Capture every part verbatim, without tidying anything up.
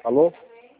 Alô?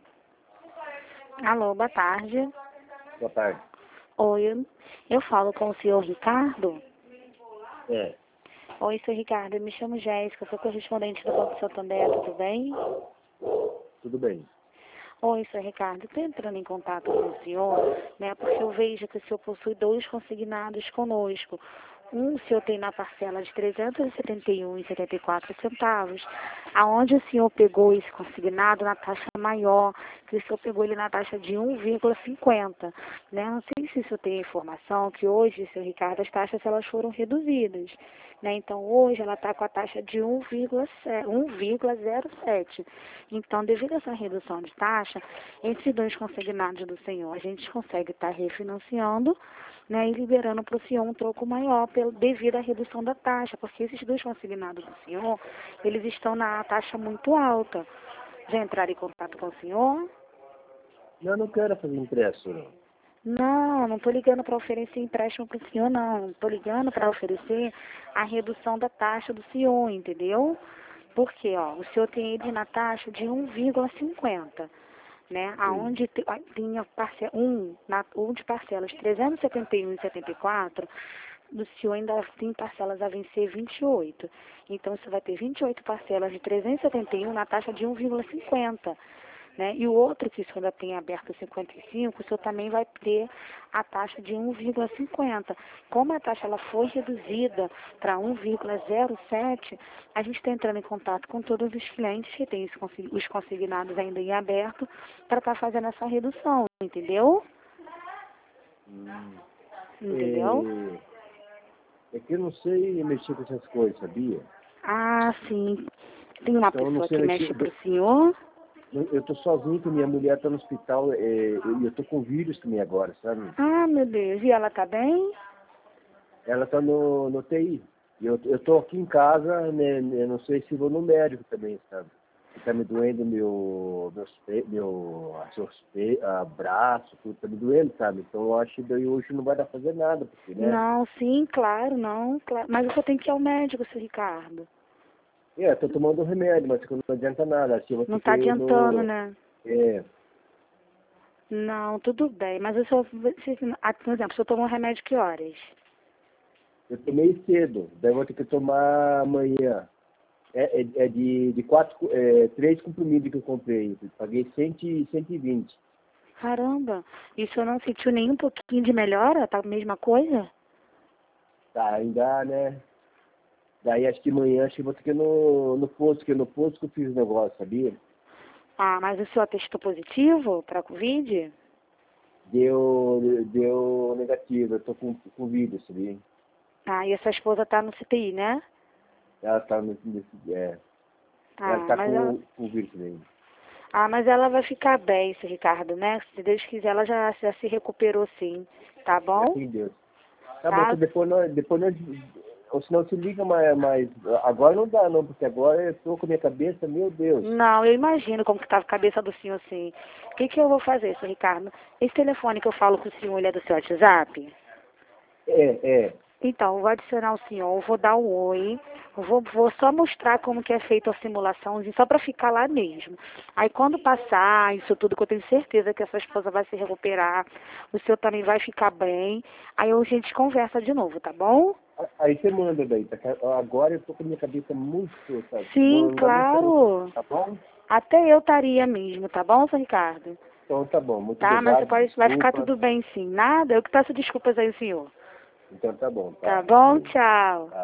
Alô, boa tarde. Boa tarde. Oi, eu falo com o senhor Ricardo? É, Oi, senhor Ricardo, eu me chamo Jéssica, sou correspondente do Banco Santander, tudo bem? tudo bem. Oi, senhor Ricardo, estou entrando em contato com o senhor, né, porque eu vejo que o senhor possui dois consignados conosco. Um o senhor tem na parcela de trezentos e setenta e um reais e setenta e quatro centavos, aonde o senhor pegou esse consignado na taxa maior, que o senhor pegou ele na taxa de um vírgula cinquenta. Né? Não sei se o senhor tem informação que hoje, senhor Ricardo, as taxas elas foram reduzidas. Né? Então, hoje ela está com a taxa de um vírgula zero sete. Então, devido a essa redução de taxa, esses dois consignados do senhor, a gente consegue estar refinanciando, né, e liberando para o senhor um troco maior pelo, devido à redução da taxa, porque esses dois consignados do senhor, eles estão na taxa muito alta. Já entraram em contato com o senhor? Eu não quero fazer impresso, não. Não, não estou ligando para oferecer empréstimo para o senhor, não. Estou ligando para oferecer a redução da taxa do senhor, entendeu? Porque, ó, o senhor tem ele na taxa de um vírgula cinquenta, né? Aonde te- a- tinha parcela, um, na, um de parcelas trezentos e setenta e um reais e setenta e quatro, do senhor ainda tem parcelas a vencer vinte e oito. Então, você vai ter vinte e oito parcelas de trezentos e setenta e um na taxa de um vírgula cinquenta. Né? E o outro que o senhor ainda tem aberto cinquenta e cinco, o senhor também vai ter a taxa de um vírgula cinquenta. Como a taxa ela foi reduzida para um vírgula zero sete, a gente está entrando em contato com todos os clientes que têm esse consi- os consignados ainda em aberto para estar fazendo essa redução, entendeu? Hum, Entendeu? é, é que eu não sei mexer com essas coisas, sabia? Ah, sim. Tem uma Então eu não pessoa sei que mexer. mexe para o senhor? Eu, eu tô sozinho, que minha mulher tá no hospital, é, e eu tô com vírus também agora, sabe? Ah, meu Deus. E ela tá bem? Ela tá no, no T I. E eu, eu tô aqui em casa, né, eu não sei se vou no médico também, sabe? Que tá me doendo meu, meu, pe- meu pe- ah, braço, tudo tá me doendo, sabe? Então eu acho que daí hoje não vai dar pra fazer nada, porque, né? Não, sim, claro, não. Claro. Mas eu só tenho que ir ao médico, seu Ricardo. É, tô tomando remédio, mas não adianta nada. Assim, eu vou Não ter está que ir adiantando, no... né? É, Não, tudo bem. Mas eu só, se, ah, por exemplo, se eu tomo um remédio que horas? eu tomei cedo, daí eu vou ter que tomar amanhã. É, é, é de, de quatro, é, três comprimidos que eu comprei. Eu paguei cem, cento e vinte. Caramba, e o senhor não sentiu nem um pouquinho de melhora? Tá a mesma coisa? Tá, ainda, né? Daí acho que amanhã acho que vou ter que ir no, no posto, que no posto que eu fiz o negócio, sabia? Ah, mas o senhor testou positivo para a Covid? Deu, deu negativo, eu tô com, com vírus, sabia? Ah, e a sua esposa tá no C T I, né? Ela tá nesse, nesse é, ela Ah, tá mas ela, com, com vírus também. ah, mas ela vai ficar bem, seu Ricardo, né? Se Deus quiser, ela já, já se recuperou sim, tá bom? Graças a Deus. Tá bom, Tá? então depois nós, depois nós, ou senão se liga mais, mais, agora não dá não, porque agora eu tô com a minha cabeça, meu Deus. Não, eu imagino como que estava a cabeça do senhor, sim. O que, que eu vou fazer, senhor Ricardo? Esse telefone que eu falo com o senhor, ele é do seu WhatsApp? É, é, Então, eu vou adicionar o senhor, eu vou dar um oi, eu vou, vou só mostrar como que é feita a simulação, só para ficar lá mesmo. Aí quando passar isso tudo, que eu tenho certeza que a sua esposa vai se recuperar, o senhor também vai ficar bem, aí a gente conversa de novo, tá bom? aí você manda daí, tá? Agora eu tô com a minha cabeça muito, sabe? Sim, Não, não dá nem pra, claro. tá bom? Até eu estaria mesmo, tá bom, senhor Ricardo? Então tá bom, muito Tá, mas você obrigado, pode, vai ficar desculpa. tudo bem sim. Nada, eu que peço desculpas aí, senhor. Então tá bom, Tá tá. bom? Bem, Tchau. tá.